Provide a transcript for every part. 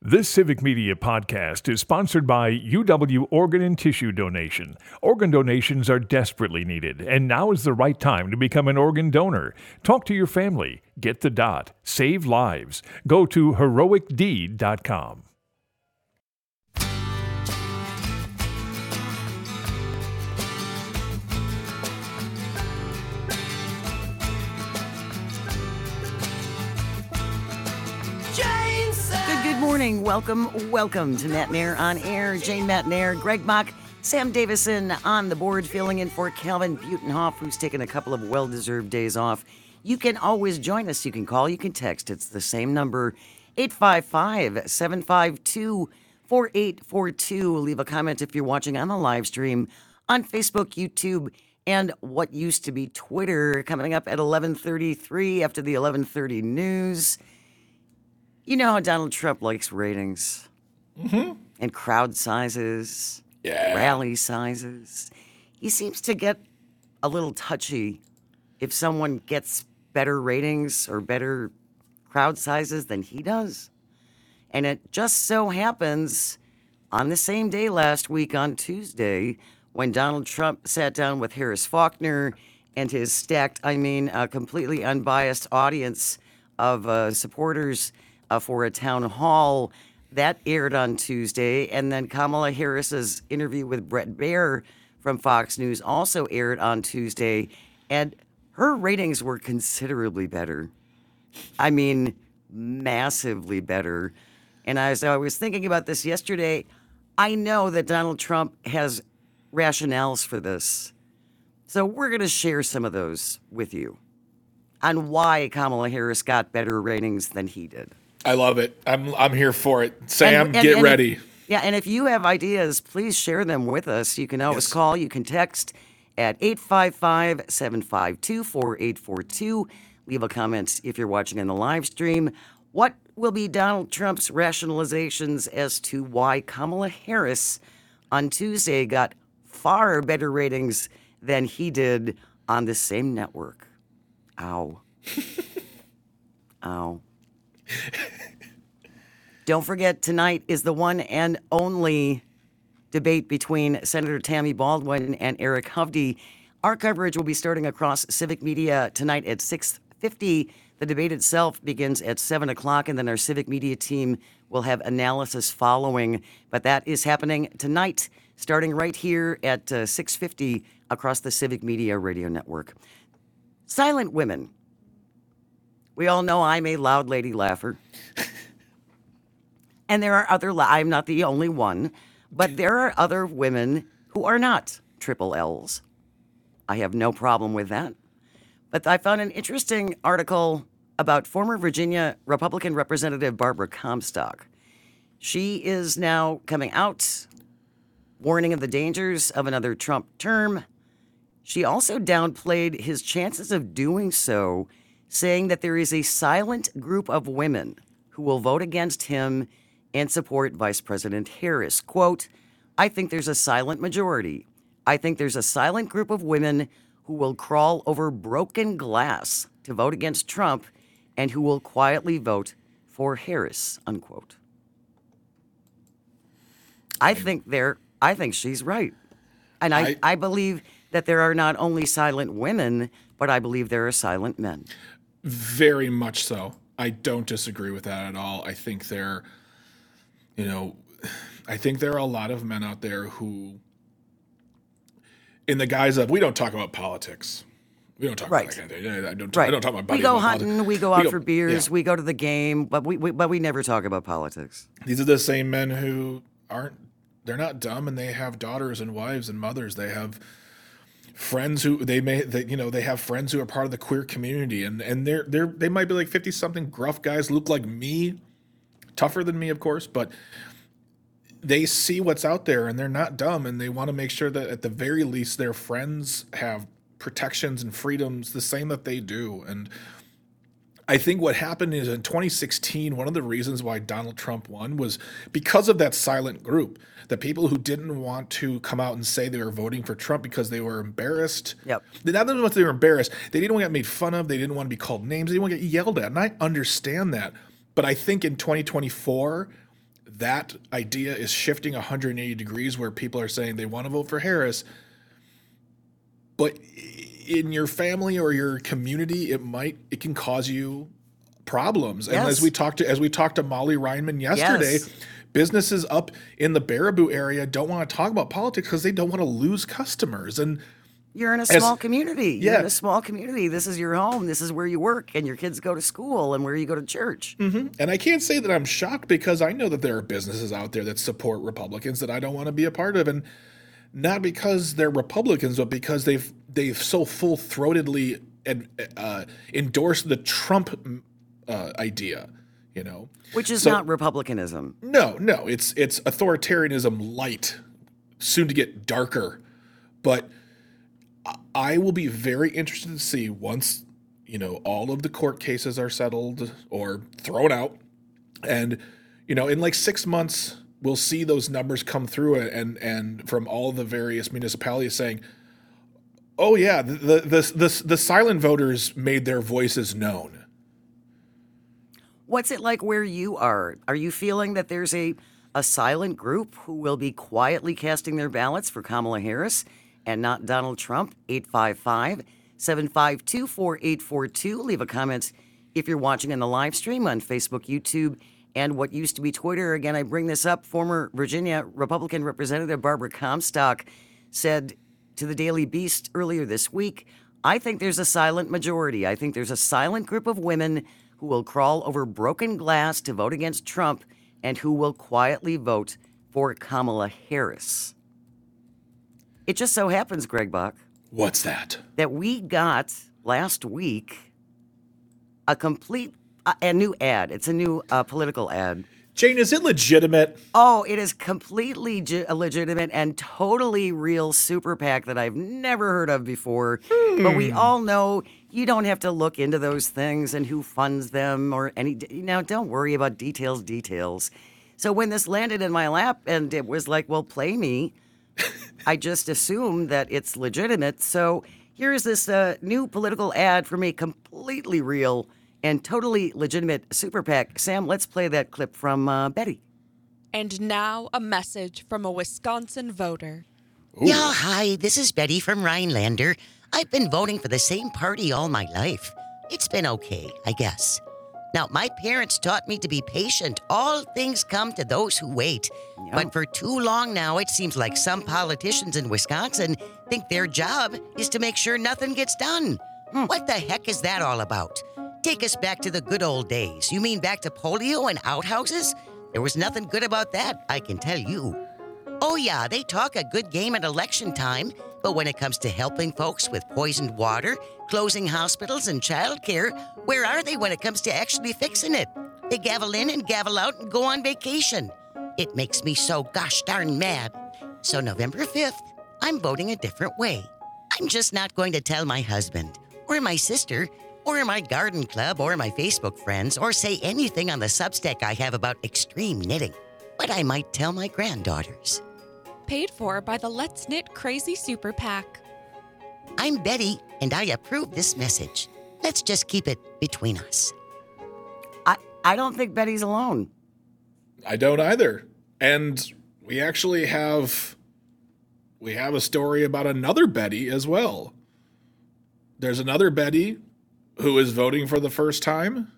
This Civic Media podcast is sponsored by UW Organ and Tissue Donation. Organ donations are desperately needed, and now is the right time to become an organ donor. Talk to your family. Get the dot. Save lives. Go to heroicdeed.com. Good morning. Welcome to Matt Nair on Air. Jane Matt Nair, Greg Mock, Sam Davison on the board, filling in for Calvin Butenhoff, who's taken a couple of well-deserved days off. You can always join us. You can call, you can text. It's the same number, 855-752-4842. Leave a comment if you're watching on the live stream on Facebook, YouTube, and what used to be Twitter. Coming up at 11:33 after the 11:30 news. You know how Donald Trump likes ratings and crowd sizes, rally sizes. He seems to get a little touchy if someone gets better ratings or better crowd sizes than he does. And it just so happens on the same day last week on Tuesday when Donald Trump sat down with Harris Faulkner and his stacked, completely unbiased audience of supporters for a town hall. That aired on Tuesday, and then Kamala Harris's interview with Bret Baier from Fox News also aired on Tuesday, and her ratings were considerably better. I mean, massively better. And as I was thinking about this yesterday, I know that Donald Trump has rationales for this. So we're going to share some of those with you on why Kamala Harris got better ratings than he did. I love it. I'm here for it. Sam, get ready. And if you have ideas, please share them with us. You can always call. You can text at 855-752-4842. Leave a comment if you're watching in the live stream. What will be Donald Trump's rationalizations as to why Kamala Harris on Tuesday got far better ratings than he did on the same network? Ow. Ow. Don't forget, tonight is the one and only debate between Senator Tammy Baldwin and Eric Hovde. Our coverage will be starting across Civic Media tonight at 6:50. The debate itself begins at 7 o'clock, and then our Civic Media team will have analysis following. But that is happening tonight, starting right here at 6:50 across the Civic Media radio network. Silent women. We all know I'm a loud lady laugher. And there are other, I'm not the only one, but there are other women who are not triple L's. I have no problem with that. But I found an interesting article about former Virginia Republican Representative Barbara Comstock. She is now coming out, warning of the dangers of another Trump term. She also downplayed his chances of doing so, saying that there is a silent group of women who will vote against him and support Vice President Harris. Quote, I think there's a silent majority. I think there's a silent group of women who will crawl over broken glass to vote against Trump and who will quietly vote for Harris, unquote. I think she's right. And I believe that there are not only silent women, but I believe there are silent men. Very much so. I don't disagree with that at all. I think there are a lot of men out there who, in the guise of, we don't talk about politics. We don't talk about that kind of thing. I don't talk about We go hunting, we go out for beers, we go to the game, but we never talk about politics. These are the same men who they're not dumb, and they have daughters and wives and mothers. They have friends who they have friends who are part of the queer community, and they might be like 50-something gruff guys, look like me, tougher than me, of course, but they see what's out there and they're not dumb, and they want to make sure that at the very least their friends have protections and freedoms the same that they do. And I think what happened is in 2016, one of the reasons why Donald Trump won was because of that silent group, the people who didn't want to come out and say they were voting for Trump because they were embarrassed. Yep. Not that they were embarrassed. They didn't want to get made fun of. They didn't want to be called names. They didn't want to get yelled at. And I understand that. But I think in 2024, that idea is shifting 180 degrees where people are saying they want to vote for Harris, but in your family or your community, it can cause you problems. And Yes. as we talked to Molly Reinman yesterday, Yes. businesses up in the Baraboo area don't want to talk about politics because they don't want to lose customers. And You're in a small community. You're Yeah. in a small community. This is your home. This is where you work and your kids go to school and where you go to church. and I can't say that I'm shocked because I know that there are businesses out there that support Republicans that I don't want to be a part of, and not because they're Republicans, but because they've so full-throatedly endorsed the Trump idea. Which is So- not Republicanism. No, it's authoritarianism light, soon to get darker. But I will be very interested to see once, all of the court cases are settled or thrown out. And, in like 6 months, we'll see those numbers come through and from all the various municipalities saying, oh yeah, the silent voters made their voices known. What's it like where you are? Are you feeling that there's a silent group who will be quietly casting their ballots for Kamala Harris and not Donald Trump? 855-752-4842. Leave a comment if you're watching in the live stream on Facebook, YouTube, and what used to be Twitter. Again, I bring this up. Former Virginia Republican Representative Barbara Comstock said to the Daily Beast earlier this week, I think there's a silent majority. I think there's a silent group of women who will crawl over broken glass to vote against Trump and who will quietly vote for Kamala Harris. It just so happens, Greg Bach, What's that? that we got last week a new ad. It's a new political ad. Jane, is it legitimate? Oh, it is completely legitimate and totally real super PAC that I've never heard of before. But we all know you don't have to look into those things and who funds them or any. Now, don't worry about details. So when this landed in my lap and it was like, well, play me, I just assumed that it's legitimate. So here's this new political ad from a completely real and totally legitimate super PAC. Sam, let's play that clip from Betty. And now a message from a Wisconsin voter. Yeah, hi, this is Betty from Rhinelander. I've been voting for the same party all my life. It's been okay, I guess. Now, my parents taught me to be patient. All things come to those who wait. Yeah. But for too long now, it seems like some politicians in Wisconsin think their job is to make sure nothing gets done. What the heck is that all about? Take us back to the good old days. You mean back to polio and outhouses? There was nothing good about that, I can tell you. Oh yeah, they talk a good game at election time, but when it comes to helping folks with poisoned water, closing hospitals and childcare, where are they when it comes to actually fixing it? They gavel in and gavel out and go on vacation. It makes me so gosh darn mad. So November 5th, I'm voting a different way. I'm just not going to tell my husband, or my sister, or my garden club, or my Facebook friends, or say anything on the Substack I have about extreme knitting. But I might tell my granddaughters. Paid for by the Let's Knit Crazy Super PAC. I'm Betty, and I approve this message. Let's just keep it between us. I don't think Betty's alone. I don't either. And we actually have a story about another Betty as well. There's another Betty who is voting for the first time,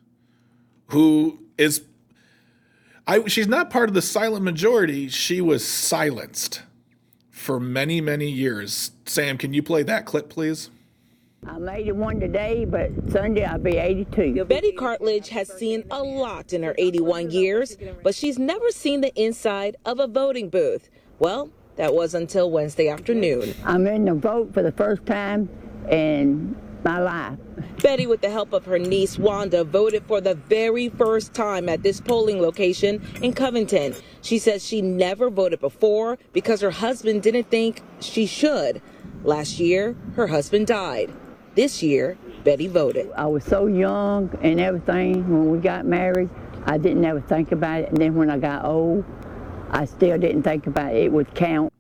she's not part of the silent majority. She was silenced for many, many years. Sam, can you play that clip, please? I'm 81 today, but Sunday I'll be 82. Betty Cartledge has seen a lot in her 81 years, but she's never seen the inside of a voting booth. Well, that was until Wednesday afternoon. I'm in the vote for the first time in my life. Betty, with the help of her niece Wanda, voted for the very first time at this polling location in Covington. She says she never voted before because her husband didn't think she should. Last year, her husband died. This year, Betty voted. I was so young and everything when we got married. I didn't ever think about it. And then when I got old, I still didn't think about it. It would count.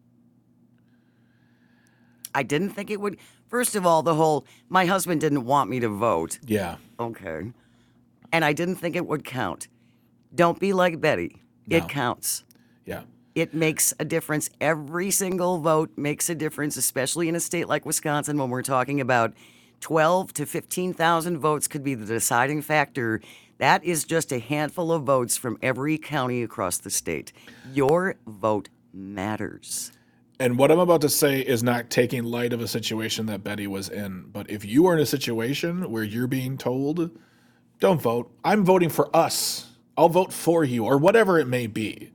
I didn't think it would. First of all, my husband didn't want me to vote. Yeah. Okay. And I didn't think it would count. Don't be like Betty. It counts. Yeah. It makes a difference. Every single vote makes a difference, especially in a state like Wisconsin when we're talking about 12 to 15,000 votes could be the deciding factor. That is just a handful of votes from every county across the state. Your vote matters. And what I'm about to say is not taking light of a situation that Betty was in. But if you are in a situation where you're being told, don't vote, I'm voting for us, I'll vote for you, or whatever it may be,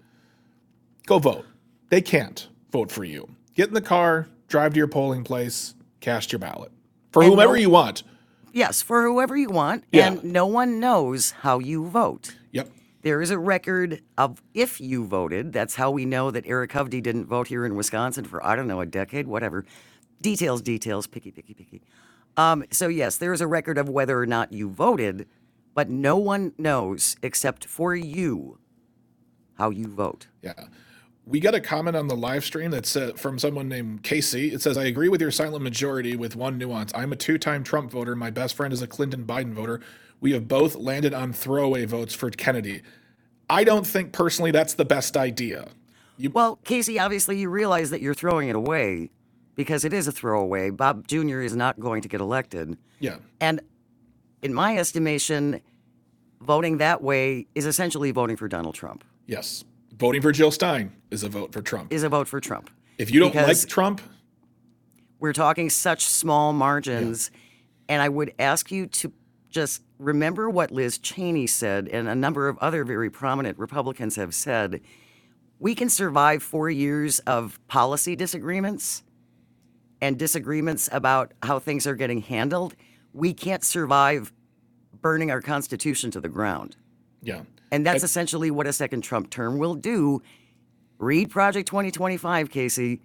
go vote. They can't vote for you. Get in the car, drive to your polling place, cast your ballot for whomever you want. Yes, for whoever you want. Yeah. And no one knows how you vote. Yep. There is a record of if you voted. That's how we know that Eric Hovde didn't vote here in Wisconsin for, I don't know, a decade, whatever. Details, picky. So, yes, there is a record of whether or not you voted, but no one knows except for you how you vote. Yeah. We got a comment on the live stream that's from someone named Casey. It says, I agree with your silent majority with one nuance. I'm a 2-time Trump voter. My best friend is a Clinton Biden voter. We have both landed on throwaway votes for Kennedy. I don't think personally that's the best idea. Well, Casey, obviously you realize that you're throwing it away because it is a throwaway. Bob Jr. is not going to get elected. Yeah. And in my estimation, voting that way is essentially voting for Donald Trump. Yes. Voting for Jill Stein is a vote for Trump. Is a vote for Trump. If you don't Because like Trump, we're talking such small margins, and I would ask you to just remember what Liz Cheney said, and a number of other very prominent Republicans have said. We can survive 4 years of policy disagreements and disagreements about how things are getting handled. We can't survive burning our Constitution to the ground. yeah. And that's essentially what a second Trump term will do. Read Project 2025, Casey.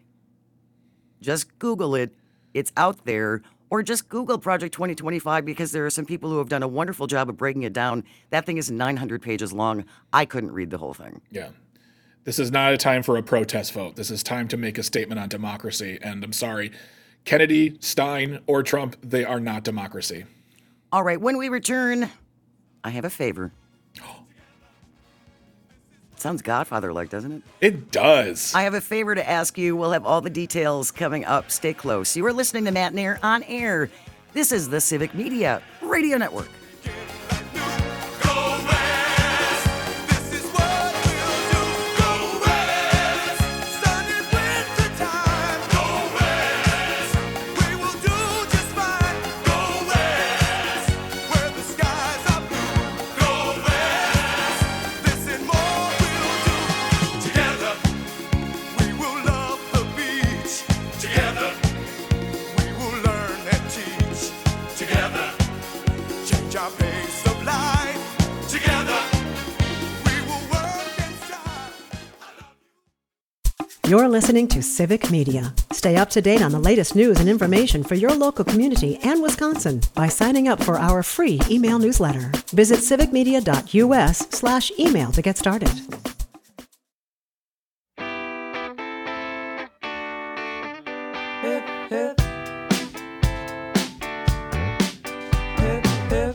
Just Google it. It's out there. Or just Google Project 2025 because there are some people who have done a wonderful job of breaking it down. That thing is 900 pages long. I couldn't read the whole thing. Yeah. This is not a time for a protest vote. This is time to make a statement on democracy. And I'm sorry, Kennedy, Stein, or Trump, they are not democracy. All right, when we return, I have a favor. Sounds Godfather-like, doesn't it? It does. I have a favor to ask you. We'll have all the details coming up. Stay close. You are listening to Matt Nair on air. This is the Civic Media Radio Network. You're listening to Civic Media. Stay up to date on the latest news and information for your local community and Wisconsin by signing up for our free email newsletter. Visit civicmedia.us/email to get started. Hip, hip. Hip, hip.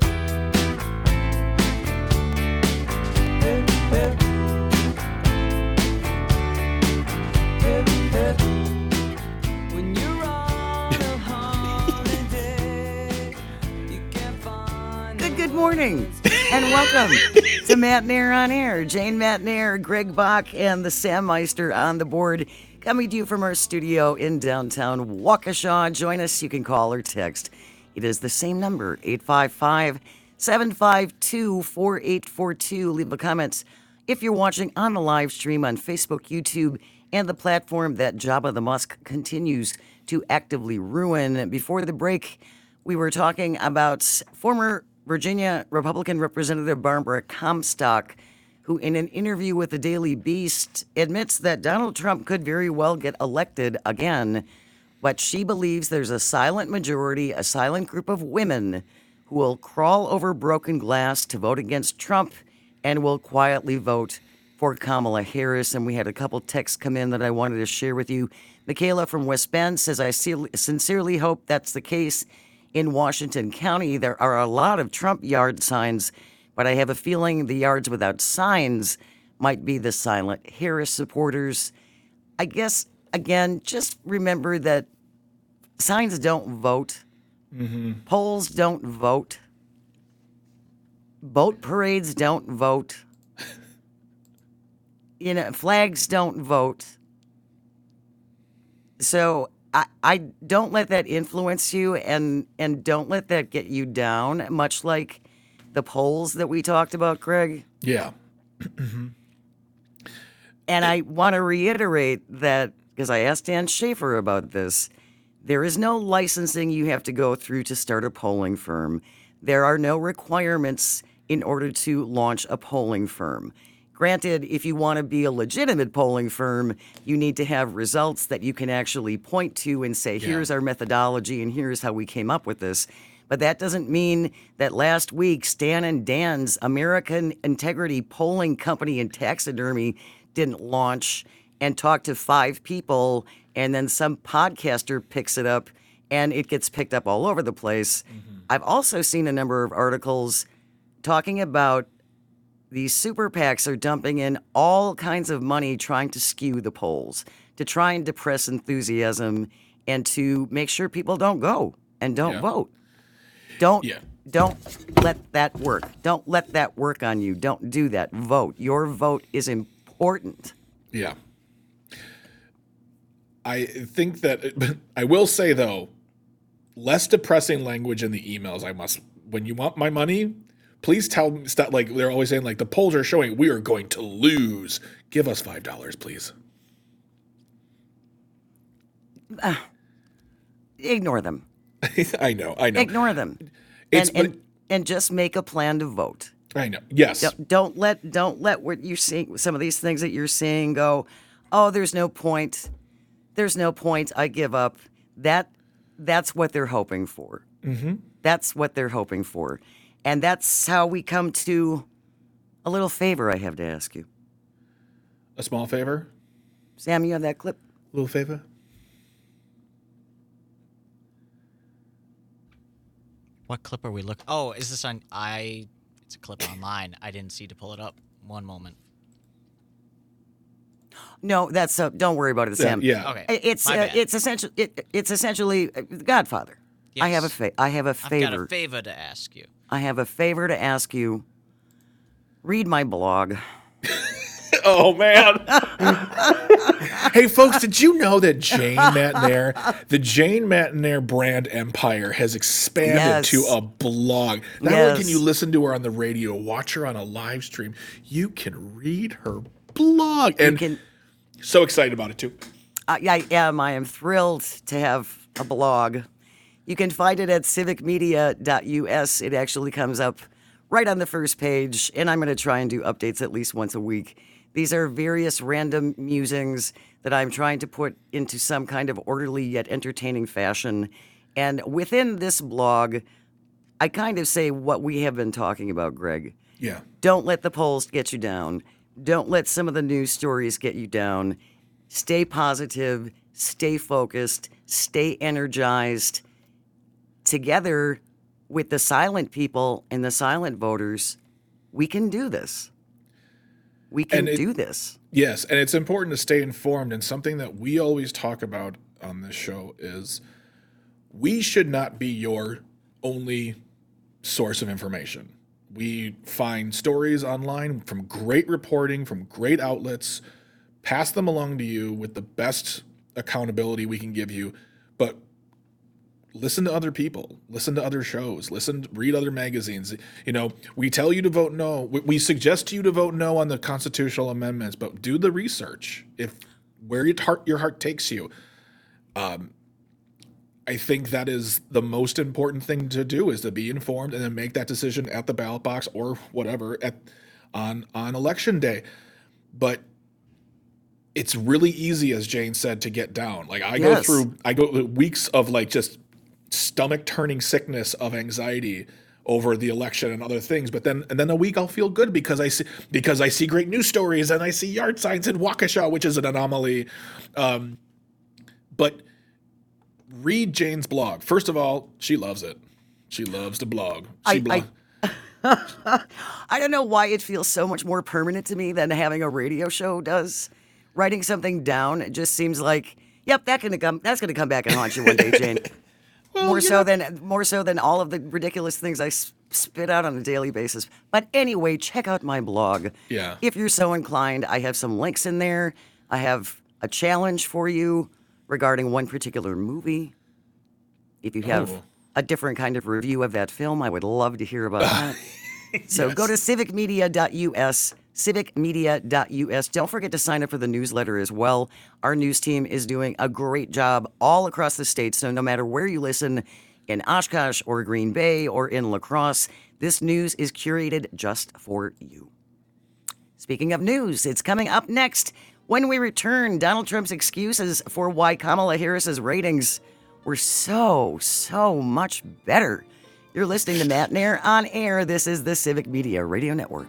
Hip, hip. Hip, hip. When you're on a holiday, you can't find Good morning, and welcome to Matt Nair on Air. Jane Matt Nair, Greg Bach, and the Sam Meister on the board, coming to you from our studio in downtown Waukesha. Join us. You can call or text. It is the same number, 855-752-4842. Leave a comment if you're watching on the live stream on Facebook, YouTube, and the platform that Jabba the Musk continues to actively ruin. Before the break, we were talking about former Virginia Republican Representative Barbara Comstock, who in an interview with the Daily Beast admits that Donald Trump could very well get elected again, but she believes there's a silent majority, a silent group of women who will crawl over broken glass to vote against Trump and will quietly vote for Kamala Harris. And we had a couple texts come in that I wanted to share with you. Michaela from West Bend says, I sincerely hope that's the case in Washington County. There are a lot of Trump yard signs, but I have a feeling the yards without signs might be the silent Harris supporters. I guess, again, just remember that signs don't vote. Polls don't vote. Boat parades don't vote. Flags don't vote. So I don't let that influence you, and don't let that get you down, much like the polls that we talked about, Greg. Yeah. And I want to reiterate that, because I asked Dan Schaefer about this, there is no licensing you have to go through to start a polling firm. There are no requirements in order to launch a polling firm. Granted, if you want to be a legitimate polling firm, you need to have results that you can actually point to and say, here's our methodology and here's how we came up with this. But that doesn't mean that last week, Stan and Dan's American Integrity Polling Company and Taxidermy didn't launch and talk to 5 people, and then some podcaster picks it up and it gets picked up all over the place. I've also seen a number of articles talking about these super PACs are dumping in all kinds of money trying to skew the polls, to try and depress enthusiasm, and to make sure people don't go and don't vote. Don't let that work. Don't let that work on you. Don't do that. Vote. Your vote is important. Yeah. I think that I will say, though, less depressing language in the emails. When you want my money, please tell me, stop, like they're always saying, like, the polls are showing we are going to lose. Give us $5, please. Ignore them. I know. Ignore them. And just make a plan to vote. I know. Yes. Don't let what you're seeing, some of these things that you're seeing, go, oh, there's no point. There's no point. I give up. That's what they're hoping for. That's what they're hoping for. And that's how we come to a little favor I have to ask you. A small favor? Sam, you have that clip? A little favor? What clip are we looking? Oh, is this on? It's a clip online. I didn't see to pull it up. One moment. No, that's don't worry about it, Sam. Yeah. Okay. It's essentially The Godfather. Yes. I have a favor. I've got a favor to ask you. I have a favor to ask you. Read my blog. Oh, man. Hey, folks, did you know that the Jane Matenair brand empire has expanded to a blog? Not only can you listen to her on the radio, watch her on a live stream, you can read her blog. And so excited about it, too. I am. I am thrilled to have a blog. You can find it at civicmedia.us. It actually comes up right on the first page, and I'm going to try and do updates at least once a week. These are various random musings that I'm trying to put into some kind of orderly yet entertaining fashion. And within this blog, I kind of say what we have been talking about, Greg. Yeah. Don't let the polls get you down. Don't let some of the news stories get you down. Stay positive, stay focused, stay energized. Together with the silent people and the silent voters, we can do this. We can do this. Yes, and it's important to stay informed. And something that we always talk about on this show is we should not be your only source of information. We find stories online from great reporting, from great outlets, pass them along to you with the best accountability we can give you. But listen to other people, listen to other shows, read other magazines. You know, we tell you to vote no. We suggest to you to vote no on the constitutional amendments, but do the research. If where your heart takes you. I think that is the most important thing to do, is to be informed and then make that decision at the ballot box or whatever on election day. But it's really easy, as Jane said, to get down. Like I go through weeks of like just stomach turning sickness of anxiety over the election and other things, but then a week I'll feel good because I see great news stories and I see yard signs in Waukesha, which is an anomaly. But read Jane's blog. First of all, she loves it. She loves to blog. I don't know why it feels so much more permanent to me than having a radio show does. Writing something down, it just seems like, yep, that's gonna come back and haunt you one day, Jane. more so than all of the ridiculous things I spit out on a daily basis. But anyway, check out my blog. Yeah. If you're so inclined, I have some links in there. I have a challenge for you regarding one particular movie. If you have a different kind of review of that film, I would love to hear about that. So go to civicmedia.us, civicmedia.us. Don't forget to sign up for the newsletter as well. Our news team is doing a great job all across the state, so no matter where you listen, in Oshkosh or Green Bay or in La Crosse, this news is curated just for you. Speaking of news, it's coming up next. When we return, Donald Trump's excuses for why Kamala Harris's ratings were so much better. You're listening to Matt Nair on air. This is the Civic Media Radio Network.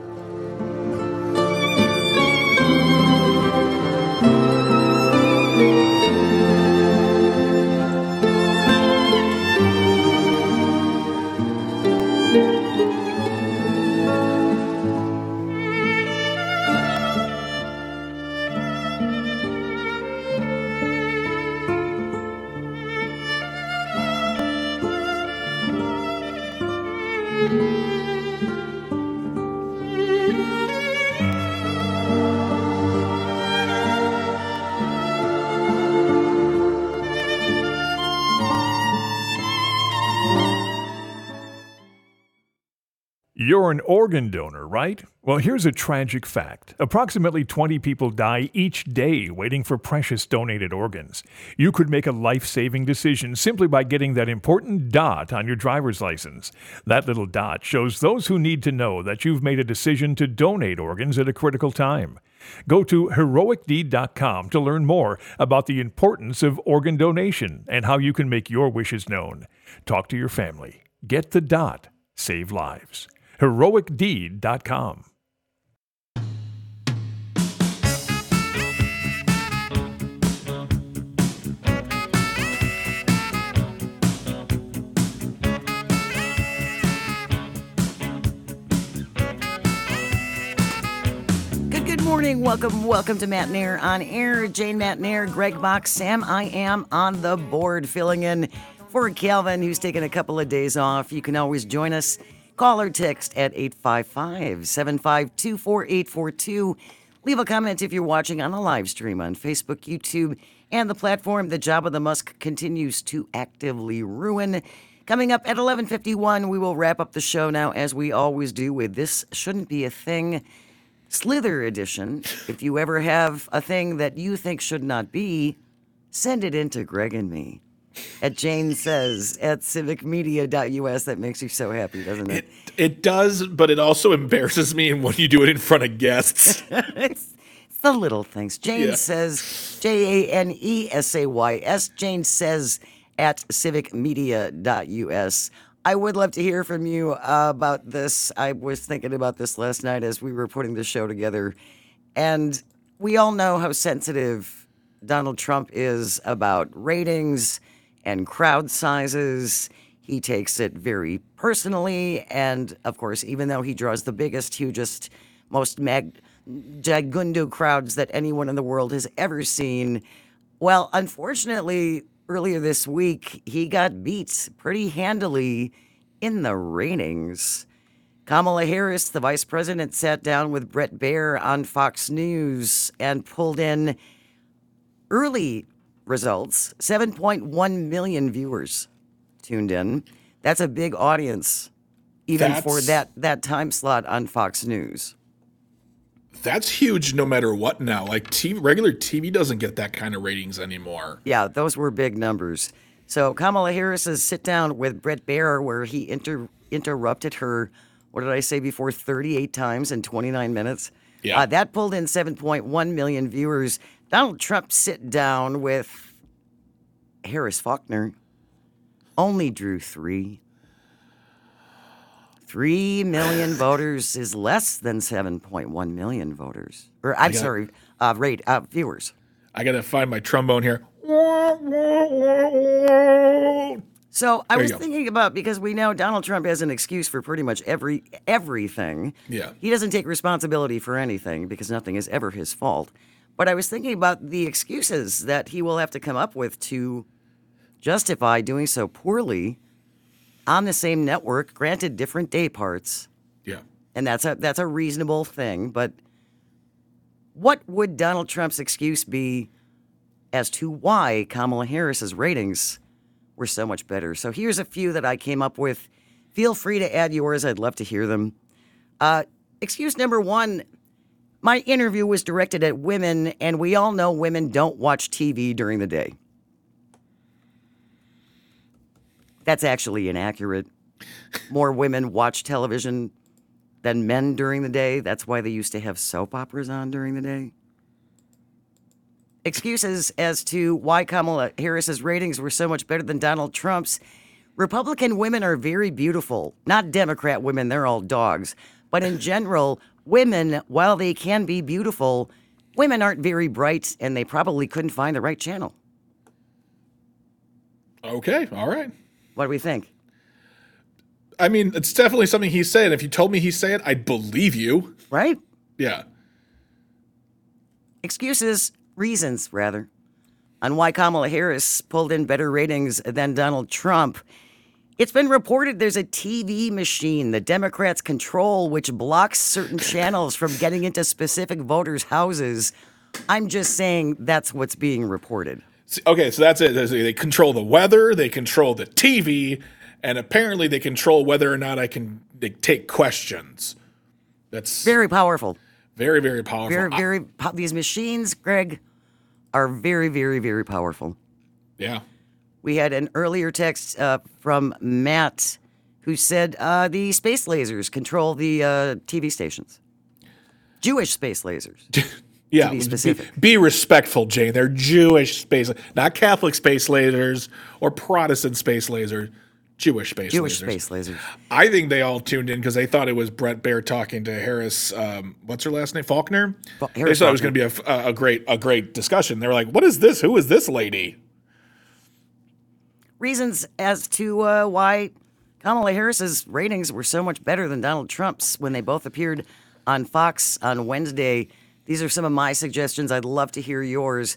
You're an organ donor, right? Well, here's a tragic fact. Approximately 20 people die each day waiting for precious donated organs. You could make a life-saving decision simply by getting that important dot on your driver's license. That little dot shows those who need to know that you've made a decision to donate organs at a critical time. Go to heroicdeed.com to learn more about the importance of organ donation and how you can make your wishes known. Talk to your family. Get the dot. Save lives. heroicdeed.com. Good morning. Welcome to Matt Nair on air. Jane Matt Nair, Greg Box, Sam I Am on the board, filling in for Calvin, who's taking a couple of days off. You can always join us. Call or text at 855-752-4842. Leave a comment if you're watching on a live stream on Facebook, YouTube, and the platform the Job of the Musk continues to actively ruin. Coming up at 11:51, we will wrap up the show now, as we always do, with This Shouldn't Be a Thing, Slither edition. If you ever have a thing that you think should not be, send it in to Greg and me. At Jane Says at civicmedia.us. That makes you so happy, doesn't it? It does, but it also embarrasses me when you do it in front of guests. It's the little things. Jane Says, JANESAYS. Jane Says at civicmedia.us. I would love to hear from you about this. I was thinking about this last night as we were putting the show together. And we all know how sensitive Donald Trump is about ratings and crowd sizes. He takes it very personally. And of course, even though he draws the biggest, hugest, most jagundu crowds that anyone in the world has ever seen, well, unfortunately, earlier this week, he got beat pretty handily in the ratings. Kamala Harris, the vice president, sat down with Bret Baier on Fox News and pulled in early results. 7.1 million viewers tuned in. That's a big audience, even for that time slot on Fox News. That's huge no matter what now. Like regular TV doesn't get that kind of ratings anymore. Yeah, those were big numbers. So Kamala Harris's sit down with Bret Baier, where he interrupted her, what did I say before, 38 times in 29 minutes? Yeah. That pulled in 7.1 million viewers. Donald Trump's sit down with Harris Faulkner only drew 3. 3 million voters is less than 7.1 million voters. Or viewers. I got to find my trombone here. So I There was you go. thinking about, because we know Donald Trump has an excuse for pretty much everything. Yeah. He doesn't take responsibility for anything because nothing is ever his fault. But I was thinking about the excuses that he will have to come up with to justify doing so poorly on the same network, granted different day parts. Yeah. And that's a reasonable thing, but what would Donald Trump's excuse be as to why Kamala Harris's ratings were so much better? So here's a few that I came up with. Feel free to add yours. I'd love to hear them. Excuse number one, my interview was directed at women, and we all know women don't watch TV during the day. That's actually inaccurate. More women watch television than men during the day. That's why they used to have soap operas on during the day. Excuses as to why Kamala Harris's ratings were so much better than Donald Trump's. Republican women are very beautiful. Not Democrat women, they're all dogs. But in general, women, while they can be beautiful, women aren't very bright, and they probably couldn't find the right channel. Okay. All right. What do we think? I mean, it's definitely something he said. If you told me he said it, I'd believe you. Right? Yeah. Reasons, on why Kamala Harris pulled in better ratings than Donald Trump. It's been reported there's a TV machine the Democrats control which blocks certain channels from getting into specific voters' houses. I'm just saying that's what's being reported. Okay, so that's it. They control the weather, they control the TV, and apparently they control whether or not they take questions. That's Very powerful. very, very powerful. These machines, Greg, are very, very, very powerful. Yeah. We had an earlier text from Matt who said the space lasers control the TV stations. Jewish space lasers. Yeah, to be specific. be respectful, Jane. They're Jewish space, not Catholic space lasers or Protestant space lasers. Jewish space lasers. I think they all tuned in because they thought it was Brett Baer talking to Harris. What's her last name? Faulkner. They thought it was going to be a great discussion. They were like, "What is this? Who is this lady?" Reasons as to why Kamala Harris's ratings were so much better than Donald Trump's when they both appeared on Fox on Wednesday. These are some of my suggestions. I'd love to hear yours.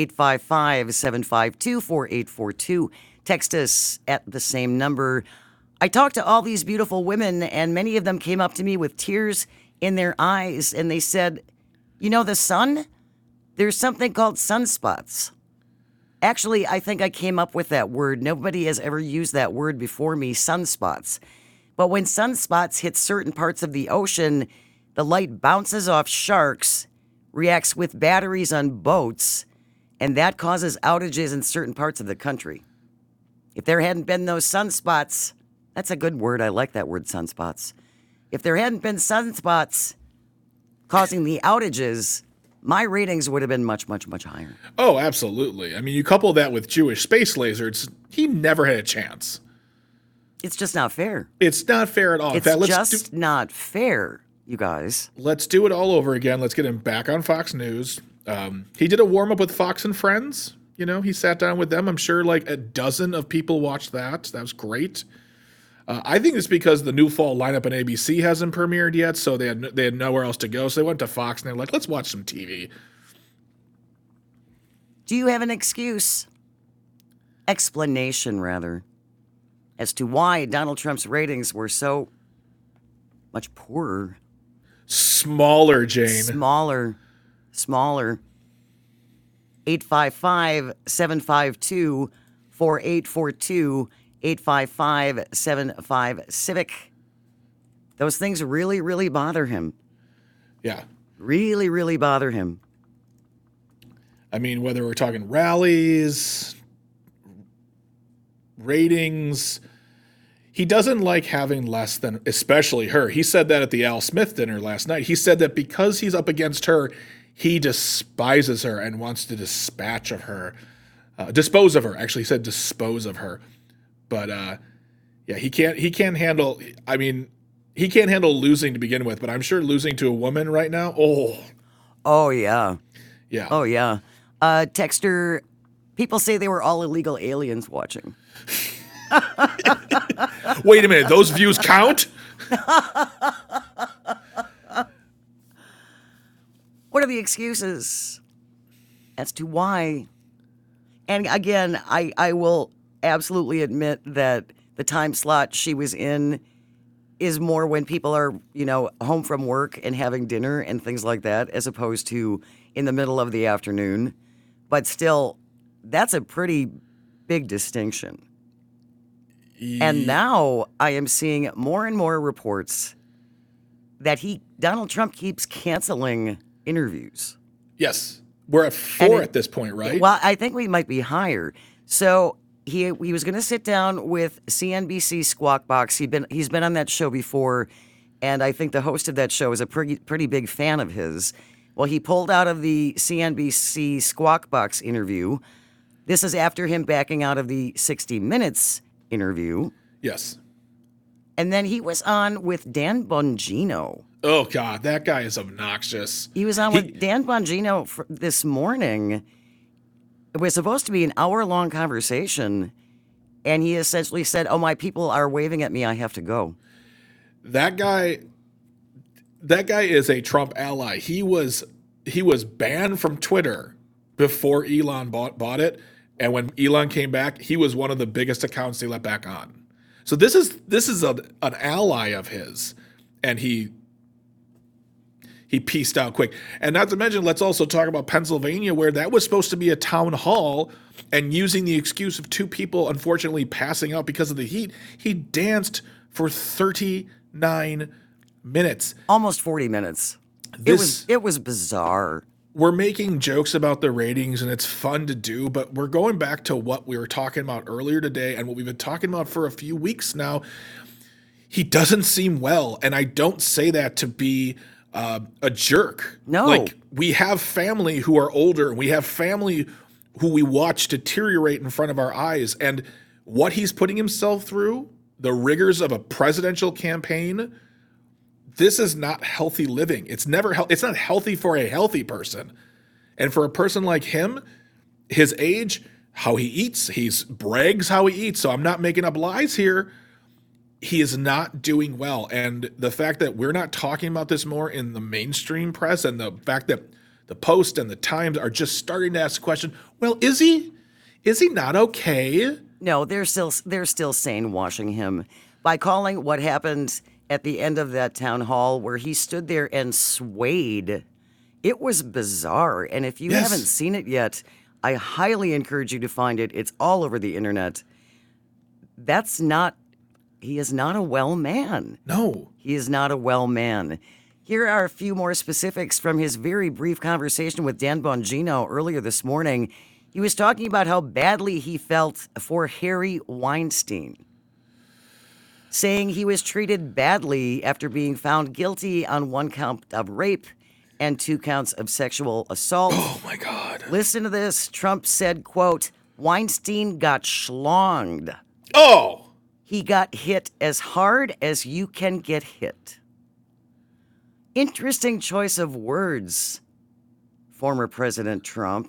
855-752-4842. Text us at the same number. I talked to all these beautiful women, and many of them came up to me with tears in their eyes, and they said, you know, the sun? There's something called sunspots. Actually, I think I came up with that word. Nobody has ever used that word before me, sunspots. But when sunspots hit certain parts of the ocean, the light bounces off sharks, reacts with batteries on boats, and that causes outages in certain parts of the country. If there hadn't been those sunspots, that's a good word. I like that word, sunspots. If there hadn't been sunspots causing the outages, my ratings would have been much, much, much higher. Oh, absolutely. I mean, you couple that with Jewish space lasers, he never had a chance. It's just not fair. It's not fair at all. It's just not fair, you guys. Let's do it all over again. Let's get him back on Fox News. He did a warm-up with Fox and Friends. You know, he sat down with them. I'm sure like a dozen of people watched that. That was great. I think it's because the new fall lineup on ABC hasn't premiered yet, so they had nowhere else to go. So they went to Fox and they're like, let's watch some TV. Do you have an explanation, as to why Donald Trump's ratings were so much poorer? Smaller, Jane. Smaller. 855-752-4842. 855-75-CIVIC. Those things really, really bother him. Yeah. Really, really bother him. I mean, whether we're talking rallies, ratings, he doesn't like having less than, especially her. He said that at the Al Smith dinner last night. He said that because he's up against her, he despises her and wants to dispose of her. Actually, he said dispose of her. But yeah, he can't handle. I mean, he can't handle losing to begin with. But I'm sure losing to a woman right now. Oh yeah. Oh yeah. Texter, people say they were all illegal aliens watching. Wait a minute, those views count? What are the excuses as to why? And again, I will absolutely admit that the time slot she was in is more when people are, home from work and having dinner and things like that, as opposed to in the middle of the afternoon. But still, that's a pretty big distinction. And now I am seeing more and more reports that Donald Trump keeps canceling interviews. Yes. We're at 4 at this point, right? Well, I think we might be higher. So he was going to sit down with CNBC Squawk Box. He's been on that show before, and I think the host of that show is a pretty big fan of his. Well, he pulled out of the CNBC Squawk Box interview. This is after him backing out of the 60 Minutes interview. Yes. And then he was on with Dan Bongino. Oh, God, that guy is obnoxious. He was on with Dan Bongino this morning. It was supposed to be an hour-long conversation, and he essentially said, "Oh, my people are waving at me. I have to go." That guy is a Trump ally. He was banned from Twitter before Elon bought it, and when Elon came back, he was one of the biggest accounts they let back on. So this is an ally of his, and he pieced out quick. And not to mention, let's also talk about Pennsylvania, where that was supposed to be a town hall, and using the excuse of 2 people unfortunately passing out because of the heat, he danced for 39 minutes. Almost 40 minutes. It was bizarre. We're making jokes about the ratings, and it's fun to do, but we're going back to what we were talking about earlier today and what we've been talking about for a few weeks now. He doesn't seem well, and I don't say that to be a jerk. No. Like, we have family who are older, and we have family who we watch deteriorate in front of our eyes, and what he's putting himself through, the rigors of a presidential campaign, this is not healthy living. It's never it's not healthy for a healthy person. And for a person like him, his age, how he eats, he's brags how he eats. So I'm not making up lies here. He is not doing well. And the fact that we're not talking about this more in the mainstream press, and the fact that the Post and the Times are just starting to ask the question, well, is he not okay? No, they're still sane washing him by calling what happened at the end of that town hall where he stood there and swayed. It was bizarre. And if you haven't seen it yet, I highly encourage you to find it. It's all over the internet. He is not a well man. No. He is not a well man. Here are a few more specifics from his very brief conversation with Dan Bongino earlier this morning. He was talking about how badly he felt for Harry Weinstein, saying he was treated badly after being found guilty on 1 count of rape and 2 counts of sexual assault. Oh, my God. Listen to this. Trump said, quote, Weinstein got schlonged. Oh! He got hit as hard as you can get hit. Interesting choice of words, former President Trump.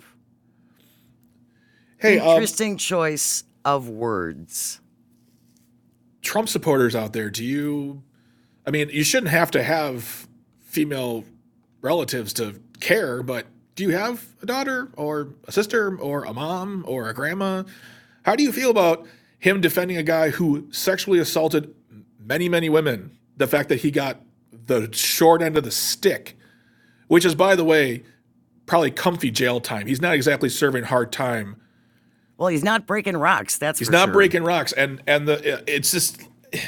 Hey, Interesting choice of words. Trump supporters out there, you shouldn't have to have female relatives to care, but do you have a daughter or a sister or a mom or a grandma? How do you feel about him defending a guy who sexually assaulted many, many women? The fact that he got the short end of the stick, which is, by the way, probably comfy jail time. He's not exactly serving hard time. Well, he's not breaking rocks. He's not breaking rocks, and it's just,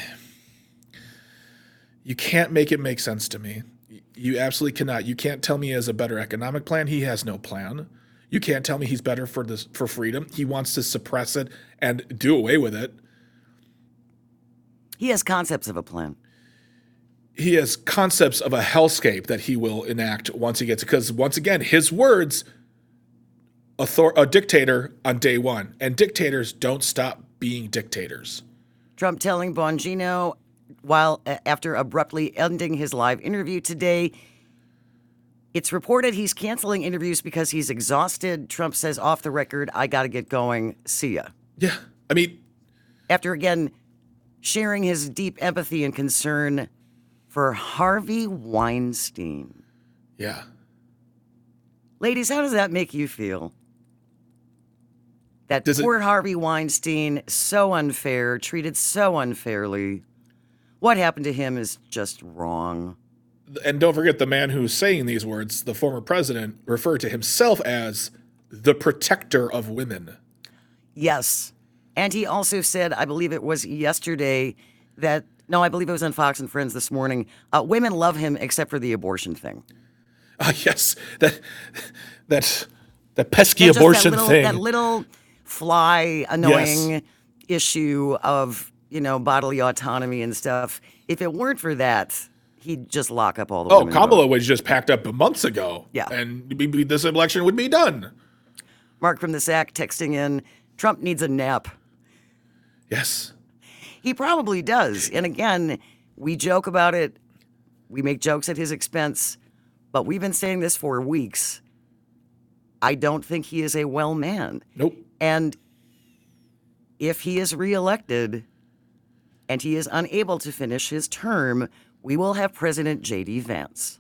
you can't make it make sense to me. You absolutely cannot. You can't tell me he has a better economic plan. He has no plan. You can't tell me he's better for freedom. He wants to suppress it and do away with it. He has concepts of a plan. He has concepts of a hellscape that he will enact once he gets it. Because once again, his words, a dictator on day one, and dictators don't stop being dictators. Trump telling Bongino, after abruptly ending his live interview today, it's reported he's canceling interviews because he's exhausted. Trump says off the record, I got to get going. See ya. Yeah. I mean, after again sharing his deep empathy and concern for Harvey Weinstein. Yeah. Ladies, how does that make you feel? That Does it- poor Harvey Weinstein, so unfair, treated so unfairly. What happened to him is just wrong. And don't forget the man who's saying these words, the former president, referred to himself as the protector of women. Yes. And he also said, I believe it was yesterday, that, no, I believe it was on Fox and Friends this morning, women love him except for the abortion thing. Yes, that pesky Yeah, just abortion that little, thing. That little fly annoying issue of, bodily autonomy and stuff. If it weren't for that, he'd just lock up all the women. Kamala was just packed up months ago. Yeah. And this election would be done. Mark from the Sack texting in, Trump needs a nap. Yes. He probably does. And again, we joke about it. We make jokes at his expense. But we've been saying this for weeks. I don't think he is a well man. Nope. And if he is reelected and he is unable to finish his term, we will have President J.D. Vance.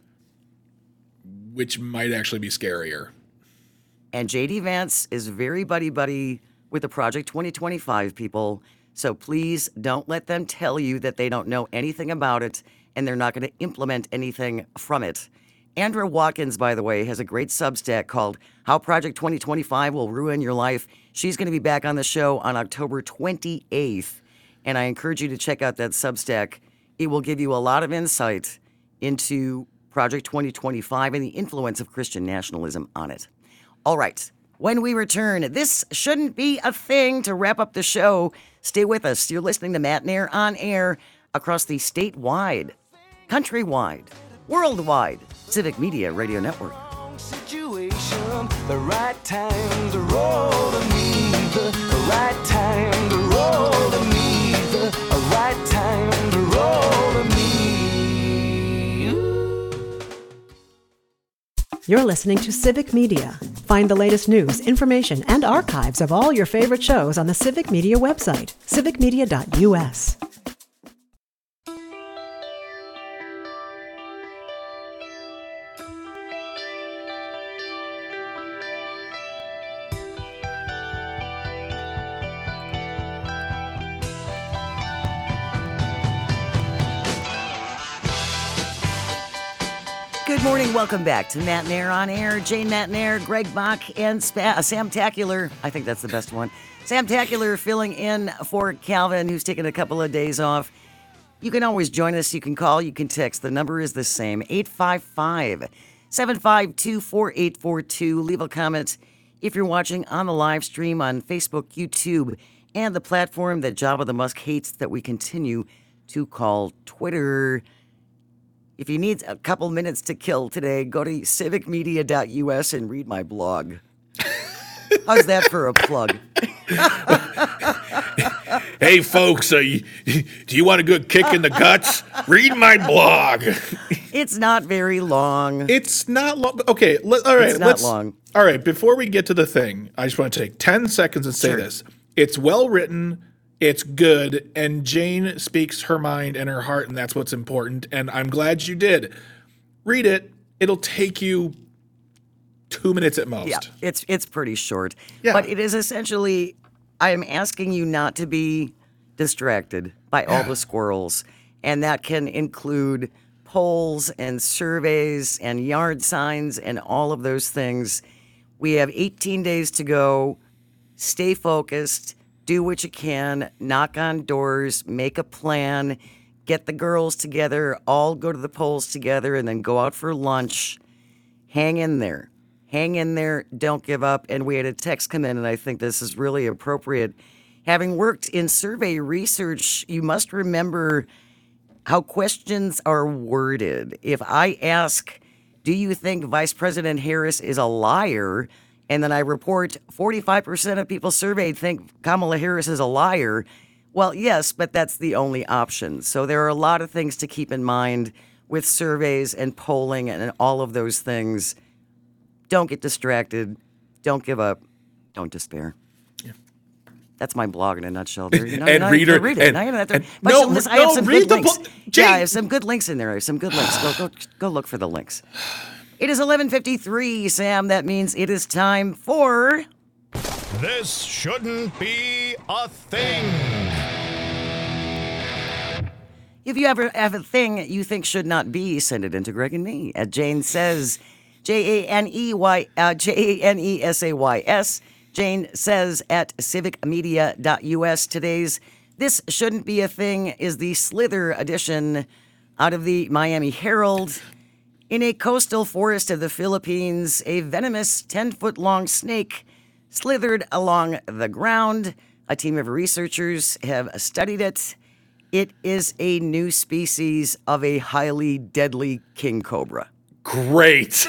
Which might actually be scarier. And J.D. Vance is very buddy-buddy with the Project 2025 people. So please don't let them tell you that they don't know anything about it and they're not going to implement anything from it. Andra Watkins, by the way, has a great Substack called How Project 2025 Will Ruin Your Life. She's going to be back on the show on October 28th. And I encourage you to check out that Substack. It will give you a lot of insight into Project 2025 and the influence of Christian nationalism on it. All right. When we return, this shouldn't be a thing to wrap up the show. Stay with us. You're listening to Matt Nair on air across the statewide, countrywide, worldwide Civic Media Radio Network. Situation, the right time to roll to me, the right time to roll to me, the right time to roll to me. You're listening to Civic Media. Find the latest news, information, and archives of all your favorite shows on the Civic Media website, civicmedia.us. Good morning. Welcome back to Matt Nair on air. Jane Matt Nair, Greg Bach, and Sam Tacular. I think that's the best one. Sam Tacular filling in for Calvin, who's taking a couple of days off. You can always join us. You can call. You can text. The number is the same, 855-752-4842. Leave a comment if you're watching on the live stream on Facebook, YouTube, and the platform that Jabba the Musk hates that we continue to call Twitter. If you need a couple minutes to kill today, go to civicmedia.us and read my blog. How's that for a plug? Hey, folks, do you want a good kick in the guts? Read my blog. It's not very long. It's not long. Okay, all right. It's not long. All right, before we get to the thing, I just want to take 10 seconds and say Sure. this. It's well written. It's good, and Jane speaks her mind and her heart, and that's what's important, and I'm glad you did. Read it. It'll take you 2 minutes at most. Yeah, it's pretty short. Yeah. But it is essentially, I am asking you not to be distracted by all the squirrels, and that can include polls and surveys and yard signs and all of those things. We have 18 days to go. Stay focused. Do what you can, knock on doors, make a plan, get the girls together, all go to the polls together, and then go out for lunch. Hang in there. Hang in there. Don't give up. And we had a text come in, and I think this is really appropriate. Having worked in survey research, you must remember how questions are worded. If I ask, do you think Vice President Harris is a liar? And then I report 45% of people surveyed think Kamala Harris is a liar. Well, yes, but that's the only option. So there are a lot of things to keep in mind with surveys and polling and all of those things. Don't get distracted. Don't give up. Don't despair. That's my blog in a nutshell. There. You know, And read it. Read it. And- Now you don't have to. and- But no, listen, I no, have some read good the links. book. Yeah, Jane. I have some good links in there. I have some good links. Go look for the links. It is 11:53, Sam. That means it is time for. This shouldn't be a thing. If you ever have a thing you think should not be, send it in to Greg and me at Jane Says, JaneSays, Jane Says at civicmedia.us. Today's This Shouldn't Be a Thing is the Slither edition out of the Miami Herald. In a coastal forest of the Philippines, a venomous 10-foot-long snake slithered along the ground. A team of researchers have studied it. It is a new species of a highly deadly king cobra. Great.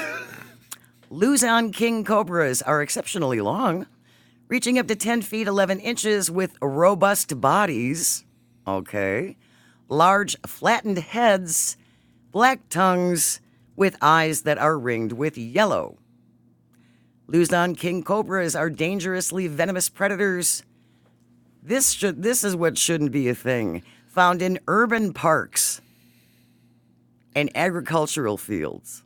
Luzon king cobras are exceptionally long, reaching up to 10 feet 11 inches with robust bodies. Okay. Large flattened heads, black tongues, with eyes that are ringed with yellow. Luzon king cobras are dangerously venomous predators. This is what shouldn't be a thing. Found in urban parks and agricultural fields.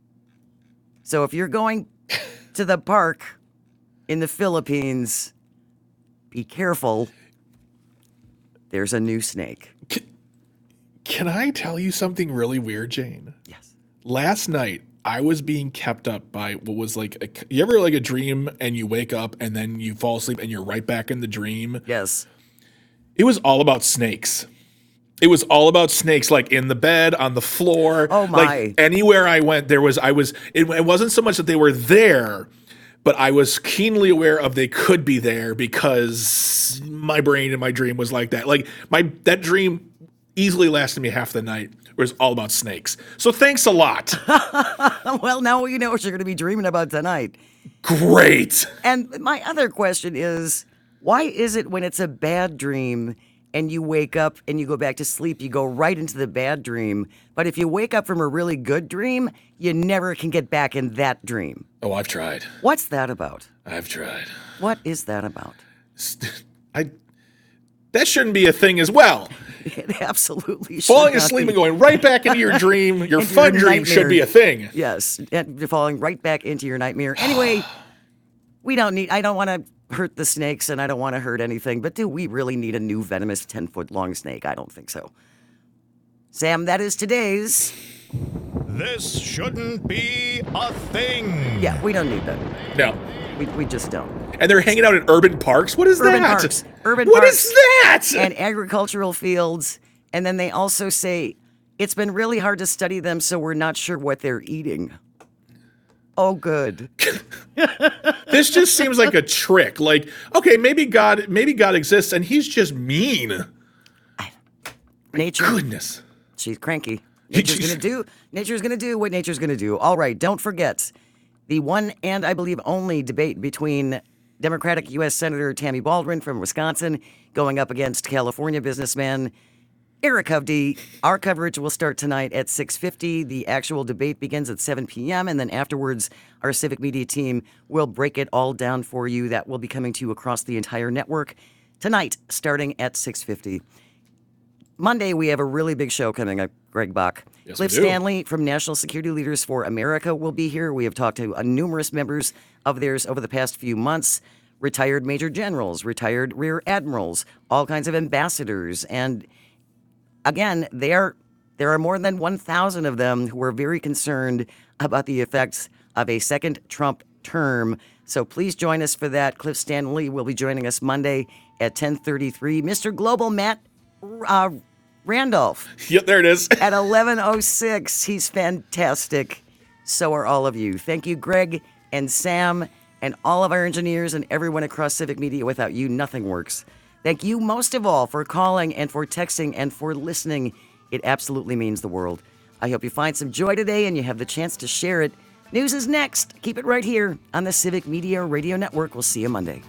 So if you're going to the park in the Philippines, be careful. There's a new snake. Can I tell you something really weird, Jane? Yes. Last night, I was being kept up by what was like, you ever like a dream and you wake up and then you fall asleep and you're right back in the dream? Yes. It was all about snakes. It was all about snakes, like in the bed, on the floor. Oh my. Like anywhere I went, it wasn't so much that they were there, but I was keenly aware of they could be there because my brain in my dream was like that. Like that dream easily lasted me half the night. It was all about snakes. So thanks a lot. Well, now you know what you're going to be dreaming about tonight. Great. And my other question is, why is it when it's a bad dream and you wake up and you go back to sleep, you go right into the bad dream, but if you wake up from a really good dream, you never can get back in that dream? Oh, I've tried. What's that about? I've tried. What is that about? That shouldn't be a thing as well. It absolutely should Falling not asleep be. and going right back into your dream, your Into fun your dream should nightmare. be a thing. Yes, and falling right back into your nightmare. Anyway, I don't want to hurt the snakes and I don't want to hurt anything, but do we really need a new venomous 10-foot-long snake? I don't think so. Sam, that is today's. This shouldn't be a thing. Yeah, we don't need that. No. We just don't. And they're hanging out in urban parks? What is Urban that? parks. Urban What parks. is that? And agricultural fields. And then they also say it's been really hard to study them, so we're not sure what they're eating. Oh, good. This just seems like a trick. Like, okay, maybe God exists and he's just mean. Nature. Goodness. She's cranky. Nature's gonna do what nature's gonna do. All right, don't forget the one and I believe only debate between Democratic U.S. Senator Tammy Baldwin from Wisconsin going up against California businessman Eric Hovde. Our coverage will start tonight at 6:50. The actual debate begins at 7 p.m. And then afterwards, our Civic Media team will break it all down for you. That will be coming to you across the entire network tonight, starting at 6:50. Monday, we have a really big show coming up, Greg Bach. Yes, Cliff we do. Stanley from National Security Leaders for America will be here. We have talked to numerous members of theirs over the past few months, retired major generals, retired rear admirals, all kinds of ambassadors. And again, there are more than 1,000 of them who are very concerned about the effects of a second Trump term. So please join us for that. Cliff Stanley will be joining us Monday at 10:33. Mr. Global, Matt Randolph. Yep, there it is. At 11:06. He's fantastic. So are all of you. Thank you, Greg and Sam and all of our engineers and everyone across Civic Media. Without you, nothing works. Thank you most of all for calling and for texting and for listening. It absolutely means the world. I hope you find some joy today and you have the chance to share it. News is next. Keep it right here on the Civic Media Radio Network. We'll see you Monday.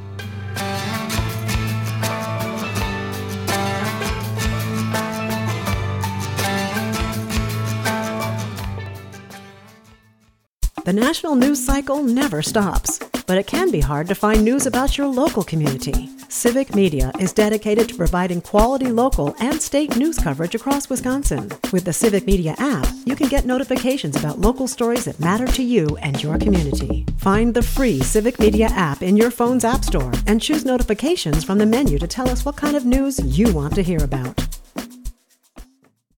The national news cycle never stops, but it can be hard to find news about your local community. Civic Media is dedicated to providing quality local and state news coverage across Wisconsin. With the Civic Media app, you can get notifications about local stories that matter to you and your community. Find the free Civic Media app in your phone's app store and choose notifications from the menu to tell us what kind of news you want to hear about.